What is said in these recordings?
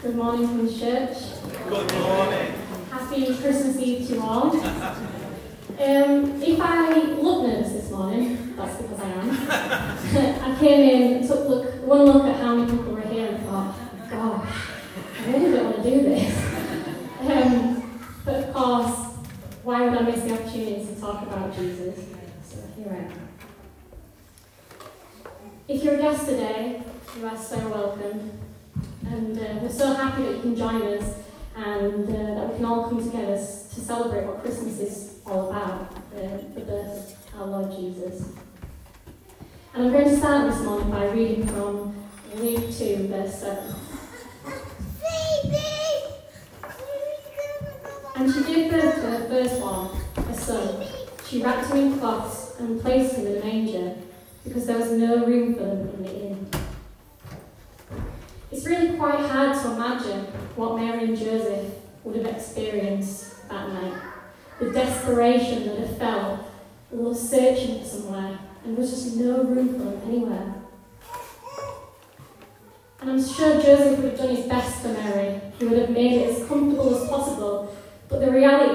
Good morning from church. Good morning. Happy Christmas Eve to you all. If I look nervous this morning, that's because I am. I came in, took one look at how many people were here and thought, gosh, I really don't want to do this. But of course, why would I miss the opportunity to talk about Jesus? So here I am. If you're a guest today, you are so welcome. And we're so happy that you can join us and that we can all come together to celebrate what Christmas is all about, the birth of our Lord Jesus. And I'm going to start this morning by reading from Luke 2, verse 7. And she gave birth to her firstborn, a son. She wrapped him in cloths and placed him in a manger, because there was no room for them in the inn. It's really quite hard to imagine what Mary and Joseph would have experienced that night. The desperation that they felt, searching for somewhere, and there was just no room for them anywhere. And I'm sure Joseph would have done his best for Mary. He would have made it as comfortable as possible. But the reality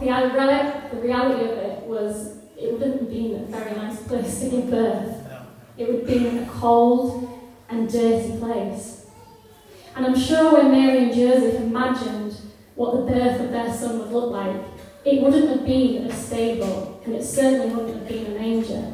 of it was, it wouldn't have been a very nice place to give birth. It would be in a cold and dirty place. And I'm sure when Mary and Joseph imagined what the birth of their son would look like, it wouldn't have been a stable, and it certainly wouldn't have been a manger.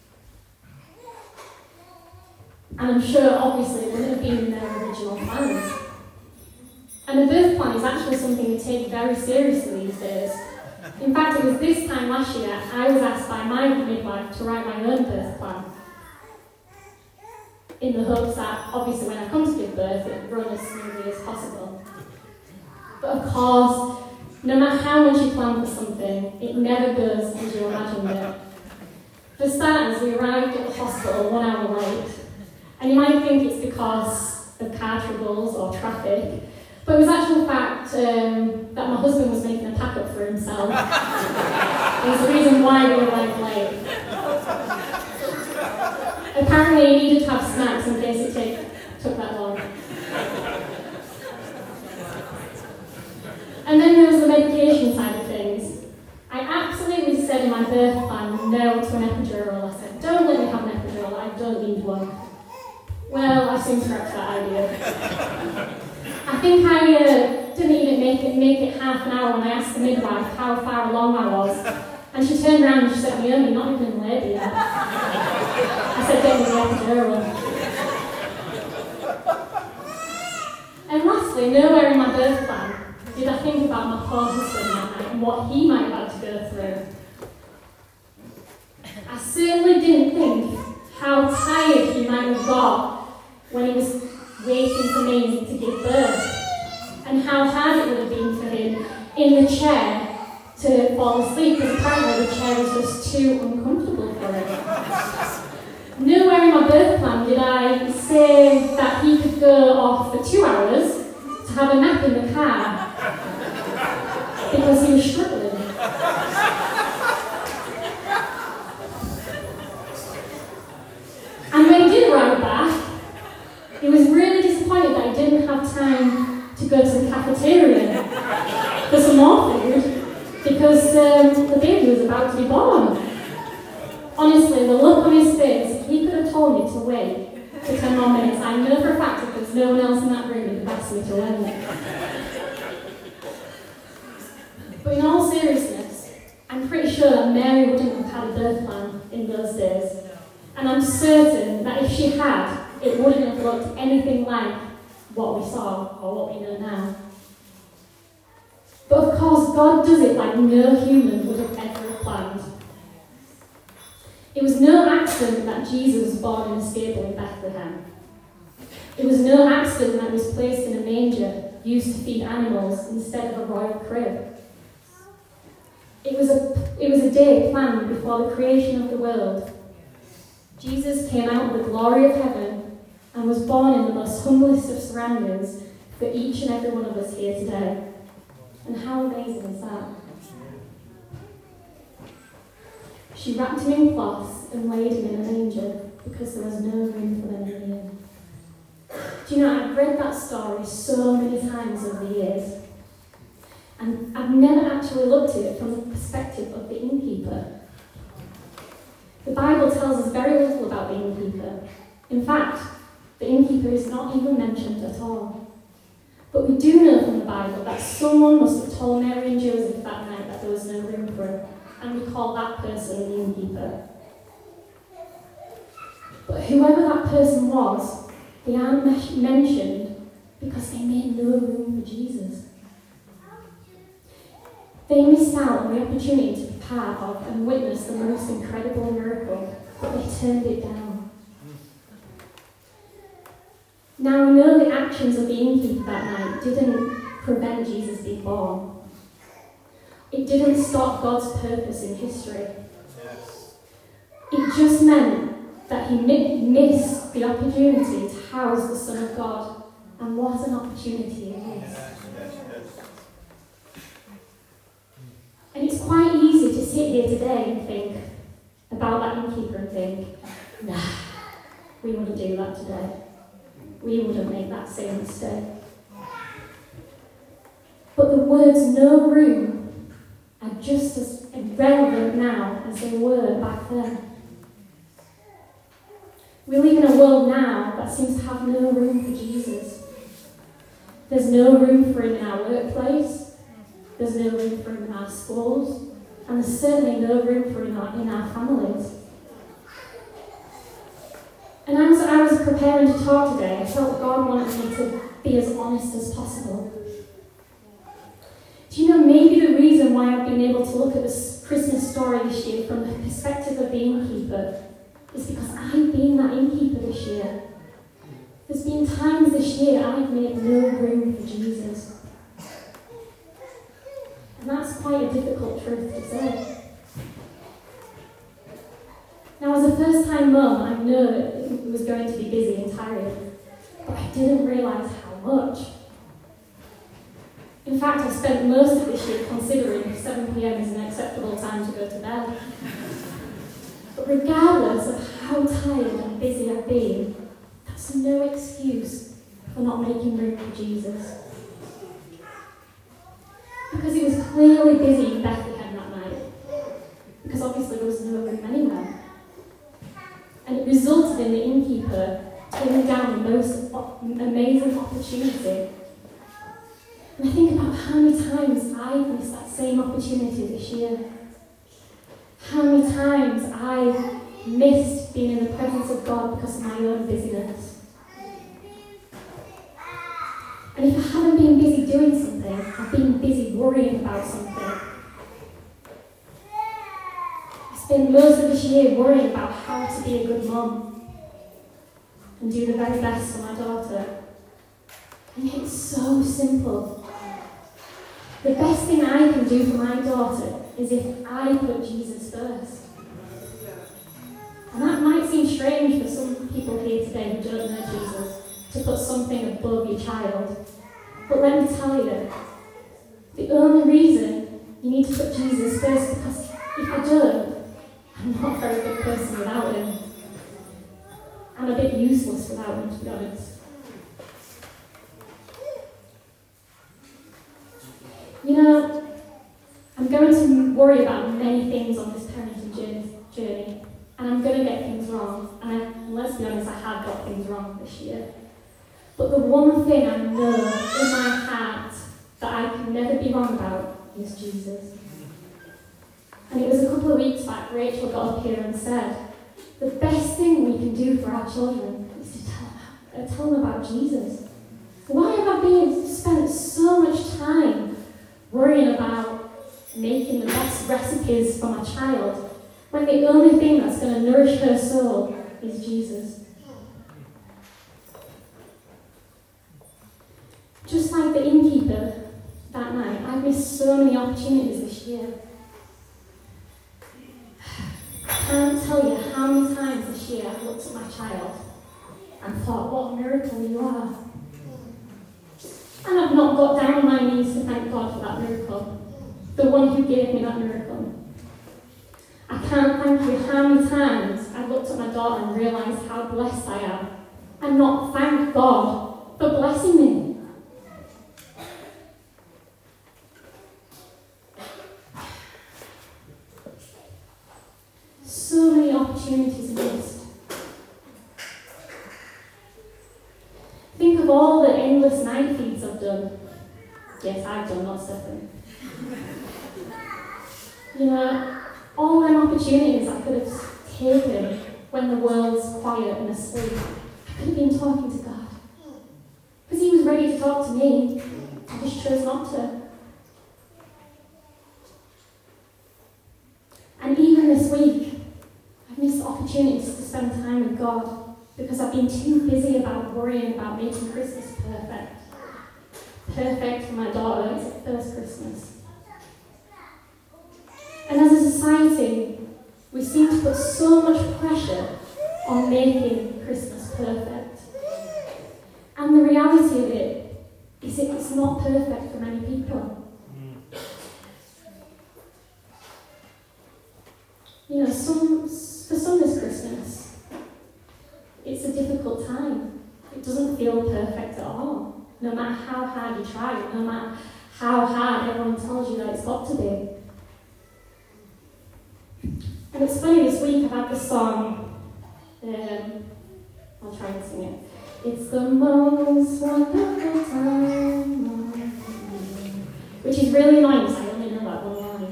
And I'm sure, obviously, it wouldn't have been in their original plans. And the birth plan is actually something we take very seriously these days. In fact, it was this time last year I was asked by my midwife to write my own birth plan, in the hopes that, obviously, when I come to give birth, it would run as smoothly as possible. But of course, no matter how much you plan for something, it never goes as you imagined it. For starters, we arrived at the hospital 1 hour late, and you might think it's because of car troubles or traffic, but it was actual fact that my husband was making a pack-up for himself. It was the reason why we arrived late. Apparently, he needed to have snacks in case it took that long. And then there was the medication side of things. I absolutely said in my birth plan no to an epidural. I said, don't let me have an epidural, I don't need one. Well, I soon scrapped that idea. I think I didn't even make it half an hour when I asked the midwife how far along I was. And she turned around and she said, "You're only not even in labour yet." I said, "Get me the epidural." And lastly, nowhere in my birth plan did I think about my poor husband that night and what he might have had to go through. I certainly didn't think how tired he might have got when he was waiting for me to give birth, and how hard it would have been for him in the chair to fall asleep, because apparently the chair was just too uncomfortable for him. Nowhere in my birth plan did I say that he could go off for 2 hours to have a nap in the car, because he was struggling. And when he did arrive back, he was really disappointed that he didn't have time to go to the cafeteria for some more food, because the baby was about to be born. Honestly, the look on his face, if he could have told me to wait for 10 more minutes, I know for a fact that there's no one else in that room who'd have asked me to wait. But in all seriousness, I'm pretty sure that Mary wouldn't have had a birth plan in those days. And I'm certain that if she had, it wouldn't have looked anything like what we saw or what we know now. But of course, God does it like no human would have ever planned. It was no accident that Jesus was born in a stable in Bethlehem. It was no accident that he was placed in a manger used to feed animals instead of a royal crib. It was a day planned before the creation of the world. Jesus came out of the glory of heaven and was born in the most humblest of surroundings for each and every one of us here today. And how amazing is that? She wrapped him in cloths and laid him in a manger because there was no room for them in the inn. Do you know, I've read that story so many times over the years, and I've never actually looked at it from the perspective of the innkeeper. The Bible tells us very little about the innkeeper. In fact, the innkeeper is not even mentioned at all. But we do know from the Bible that someone must have told Mary and Joseph that night that there was no room for him, and we call that person the innkeeper. But whoever that person was, they aren't mentioned because they made no room for Jesus. They missed out on the opportunity to be part of and witness the most incredible miracle, but they turned it down. Now we know the actions of the innkeeper that night didn't prevent Jesus being born. It didn't stop God's purpose in history. It just meant that he missed the opportunity to house the Son of God. And what an opportunity it is. And it's quite easy to sit here today and think about that innkeeper and think, nah, we wouldn't do that today. We wouldn't make that same mistake. But the words no room are just as relevant now as they were back then. We live in a world now that seems to have no room for Jesus. There's no room for him in our workplace. There's no room for him in our schools. And there's certainly no room for him in our families. And as I was preparing to talk today, I felt God wanted me to be as honest as possible. Do you know, maybe the reason why I've been able to look at this Christmas story this year from the perspective of the innkeeper is because I've been that innkeeper this year. There's been times this year I've made no room for Jesus. And that's quite a difficult truth to say. Now, as a first-time mum, I know it was going to be busy and tired, but I didn't realise how much. In fact, I spent most of this year considering 7 p.m. is an acceptable time to go to bed. But regardless of how tired and busy I've been, that's no excuse for not making room for Jesus. Because it was clearly busy in Bethlehem that night, because obviously there was no room anywhere. And it resulted in the innkeeper turning down the most amazing opportunity. And I think about how many times I've missed that same opportunity this year. How many times I've missed being in the presence of God because of my own busyness. And if I haven't been busy doing something, I've been busy worrying about something. I spent most of this year worrying about how to be a good mum and do the very best for my daughter. And it's so simple. The best thing I can do for my daughter is if I put Jesus first. And that might seem strange for some people here today who don't know Jesus, to put something above your child. But let me tell you, the only reason you need to put Jesus first is because if I don't, I'm not a very good person without him. I'm a bit useless without him, to be honest. You know, I'm going to worry about many things on this parenting journey, and I'm going to get things wrong. And let's be honest, I have got things wrong this year. But the one thing I know in my heart that I can never be wrong about is Jesus. And it was a couple of weeks back, Rachel got up here and said, the best thing we can do for our children is to tell them about Jesus. Why have I spent so much time worrying about making the best recipes for my child when the only thing that's going to nourish her soul is Jesus? Just like the innkeeper that night, I've missed so many opportunities this year. I can't tell you how many times this year I've looked at my child and thought, what a miracle you are. And I've not got down on my knees to thank God for that miracle, the one who gave me that miracle. I can't thank you how many times I've looked at my daughter and realised how blessed I am and not thank God for blessing me? So many opportunities missed. Think of all the endless night feeds I've done. Yes, I've done, not Stephanie. You know, all them opportunities I could have taken when the world's quiet and asleep. I could have been talking to God. Because he was ready to talk to me. I just chose not to. And even this week, I've missed opportunities to spend time with God because I've been too busy about worrying about making Christmas perfect. Perfect for my daughter, it's her first Christmas. And as a society, we seem to put so much pressure on making Christmas perfect. And the reality of it is it's not perfect for many people. You know, for some this Christmas, it's a difficult time. It doesn't feel perfect at all. No matter how hard you try, no matter how hard everyone tells you that it's got to be. And it's funny, this week I've had this song, I'll try and sing it. It's the most wonderful time of year. Which is really annoying because I only know that one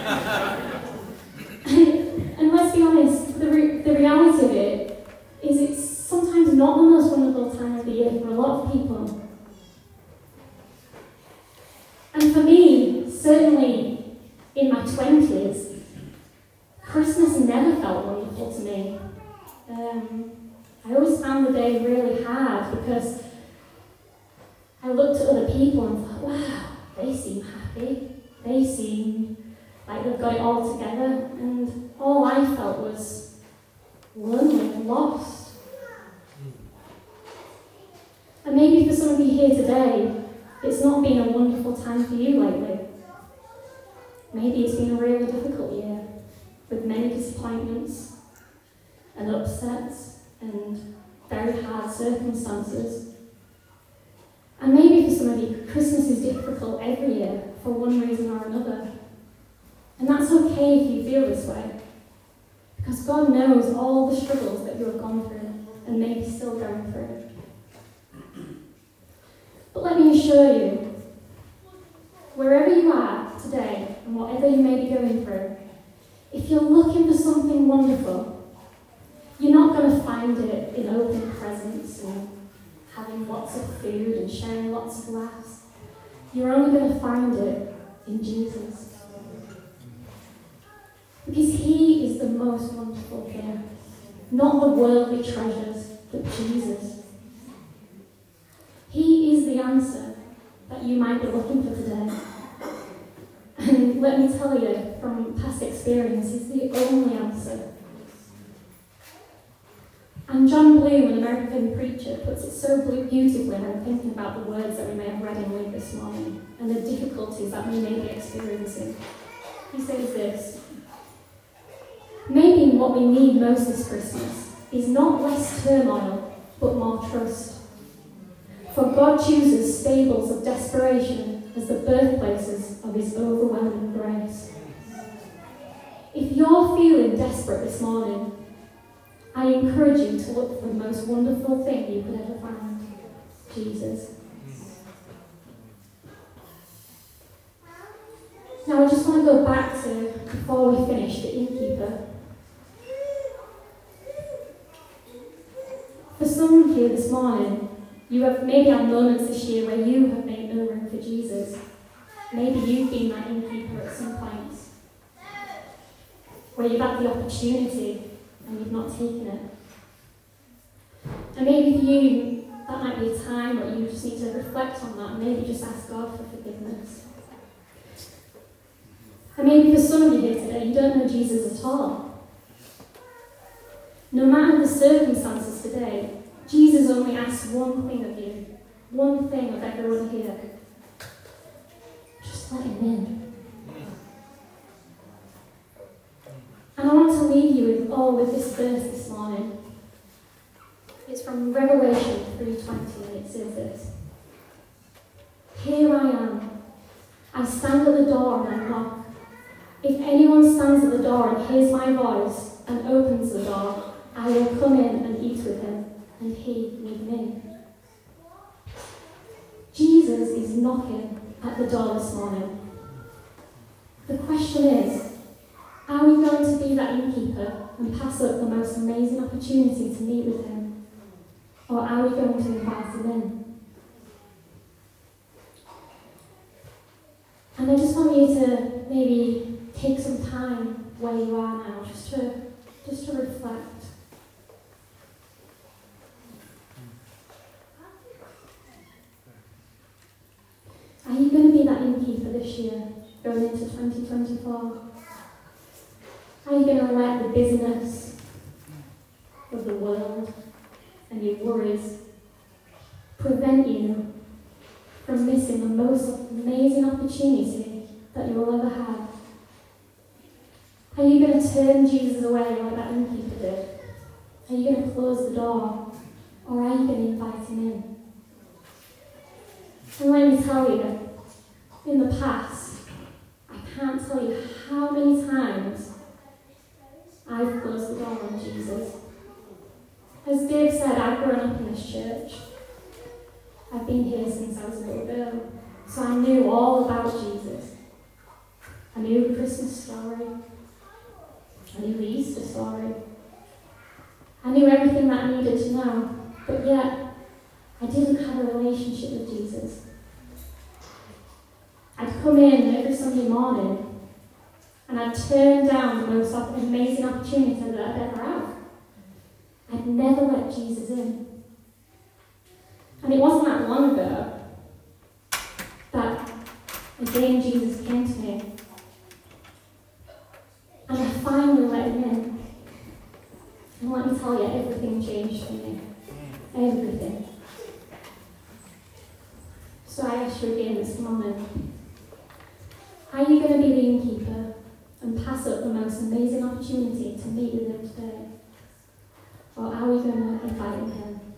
line. And let's be honest, the reality of it is it's sometimes not the most wonderful time of the year for a lot of people. And for me, certainly in my 20s, Christmas never felt wonderful to me. I always found the day really hard because I looked at other people and thought, wow, they seem happy. They seem like they've got it all together. And all I felt was lonely and lost. And maybe for some of you here today, it's not been a wonderful time for you lately. Maybe it's been a really difficult year, with many disappointments and upsets and very hard circumstances. And maybe for some of you, Christmas is difficult every year for one reason or another. And that's okay if you feel this way, because God knows all the struggles that you have gone through and maybe still going through. But let me assure you, wherever you are today and whatever you may be going through, if you're looking for something wonderful, you're not going to find it in open presents and having lots of food and sharing lots of laughs. You're only going to find it in Jesus. Because he is the most wonderful thing, not the worldly treasures, but Jesus. He is the answer that you might be looking for today. And let me tell you, from past experience, he's the only answer. And John Bloom, an American preacher, puts it so beautifully when I'm thinking about the words that we may have read in Luke this morning and the difficulties that we may be experiencing. He says this: maybe what we need most this Christmas is not less turmoil, but more trust. For God chooses stables of desperation as the birthplaces of his overwhelming grace. If you're feeling desperate this morning, I encourage you to look for the most wonderful thing you could ever find: Jesus. Now I just want to go back to, before we finish, the innkeeper. For some of you this morning, you have maybe had moments this year where you have made no room for Jesus. Maybe you've been that innkeeper at some point, where you've had the opportunity and you've not taken it. And maybe for you, that might be a time where you just need to reflect on that and maybe just ask God for forgiveness. And maybe for some of you here today, you don't know Jesus at all. No matter the circumstances today, Jesus only asks one thing of you, one thing of everyone here. Just let him in. And I want to leave you with this verse this morning. It's from from Revelation 3:20, and it says this: "Here I am. I stand at the door and I knock. If anyone stands at the door and hears my voice and opens the door, I will come in and eat with him, and he with me." Jesus is knocking at the door this morning. The question is, are we going to be that innkeeper and pass up the most amazing opportunity to meet with him? Or are we going to invite him in? And I just want you to maybe take some time where you are now, just to reflect. Are you going to be that innkeeper this year, going into 2024? Are you going to let the busyness of the world and your worries prevent you from missing the most amazing opportunity that you will ever have? Are you going to turn Jesus away like that innkeeper did? Are you going to close the door? Or are you going to invite him in? And let me tell you, in the past, I can't tell you how many times I've closed the door on Jesus. As Dave said, I've grown up in this church. I've been here since I was a little girl, so I knew all about Jesus. I knew the Christmas story. I knew the Easter story. I knew everything that I needed to know, but yet I didn't have a relationship with Jesus. I'd come in every Sunday morning and I'd turn down the most amazing opportunity that I'd ever have. I'd never let Jesus in. And it wasn't that long ago that again Jesus came to me. And I finally let him in. And let me tell you, everything changed for me. Everything. So I ask you again this morning, are you going to be the innkeeper and pass up the most amazing opportunity to meet with him today? Or are we going to invite him in?